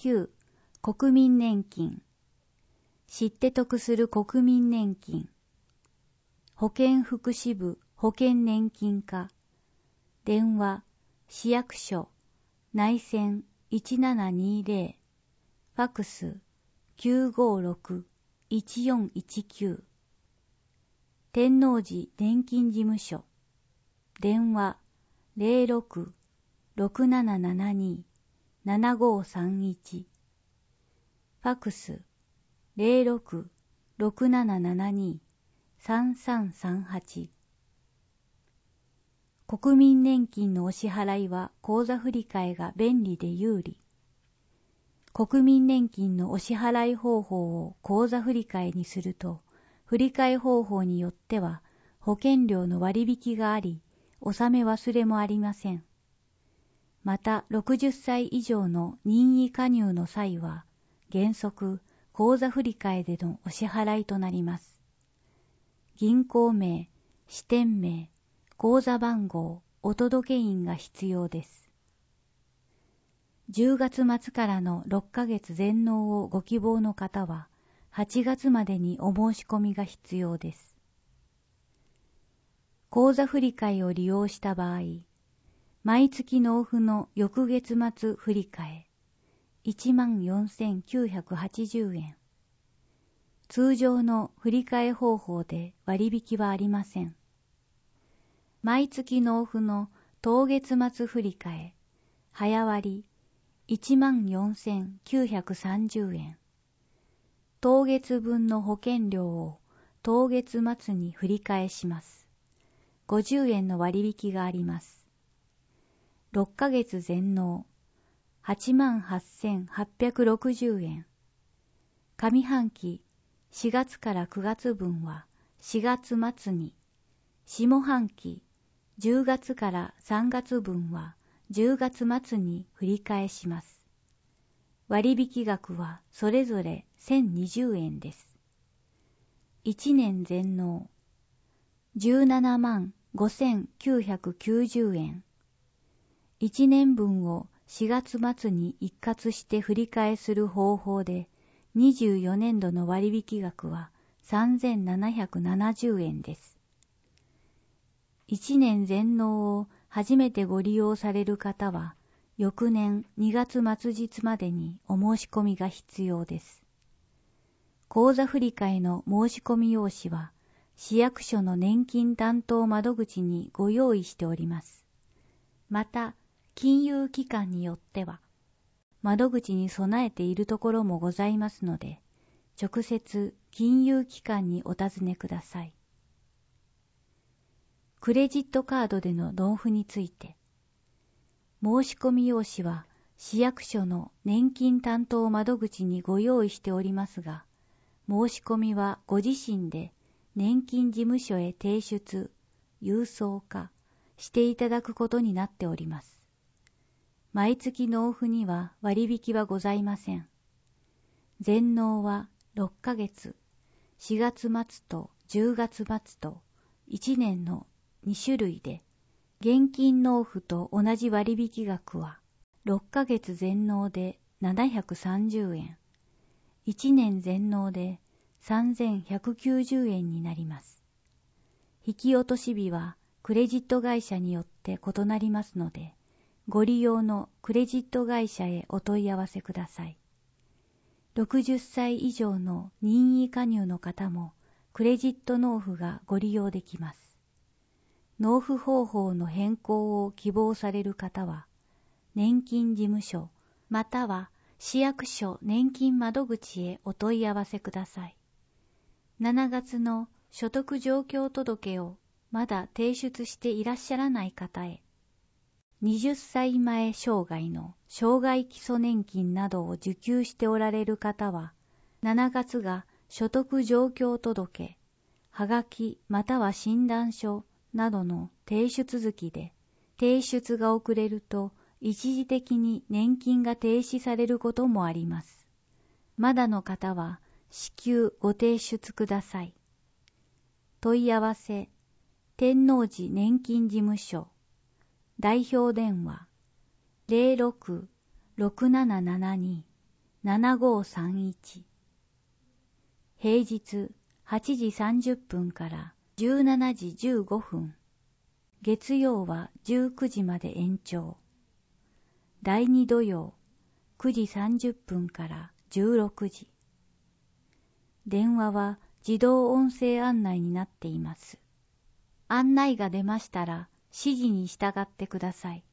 9、国民年金。知って得する国民年金。保健福祉部保険年金課。電話、市役所、内線1720。ファクス、956-1419。天王寺年金事務所。電話、06-6772-7531。ファクス、06-6772-3338。国民年金のお支払いは口座振替が便利で有利。国民年金のお支払い方法を口座振替にすると、振替方法によっては保険料の割引があり、納め忘れもありません。また、60歳以上の任意加入の際は、原則、口座振替でのお支払いとなります。銀行名、支店名、口座番号、お届印が必要です。10月末からの6ヶ月全納をご希望の方は、8月までにお申し込みが必要です。口座振替を利用した場合、毎月納付の翌月末振替、14,980円。通常の振替方法で割引はありません。毎月納付の当月末振替、早割、14,930円。当月分の保険料を当月末に振り替えします。50円の割引があります。6ヶ月全納、88,860円。上半期4月から9月分は4月末に、下半期10月から3月分は10月末に振り替えします。割引額はそれぞれ1020円です。1年全納、175,990円。1年分を4月末に一括して振り替えする方法で、24年度の割引額は3,770円です。1年全納を初めてご利用される方は、翌年2月末日までにお申し込みが必要です。口座振替の申し込み用紙は、市役所の年金担当窓口にご用意しております。また、金融機関によっては、窓口に備えているところもございますので、直接金融機関にお尋ねください。クレジットカードでの納付について、申し込み用紙は市役所の年金担当窓口にご用意しておりますが、申し込みはご自身で年金事務所へ提出、郵送かしていただくことになっております。毎月納付には割引はございません。全納は6ヶ月、4月末と10月末と1年の2種類で、現金納付と同じ割引額は6ヶ月全納で730円、1年全納で3,190円になります。引き落とし日はクレジット会社によって異なりますので、ご利用のクレジット会社へお問い合わせください。60歳以上の任意加入の方もクレジット納付がご利用できます。納付方法の変更を希望される方は、年金事務所または市役所年金窓口へお問い合わせください。7月の所得状況届をまだ提出していらっしゃらない方へ、20歳前生涯の生涯基礎年金などを受給しておられる方は、7月が所得状況届、はがきまたは診断書などの提出続きで、提出が遅れると一時的に年金が停止されることもあります。まだの方は至急ご提出ください。問い合わせ、天王寺年金事務所、代表電話 06-6772 7531。平日8時30分から17時15分。月曜は19時まで延長。第2土曜9時30分から16時。電話は自動音声案内になっています。案内が出ましたら指示に従ってください。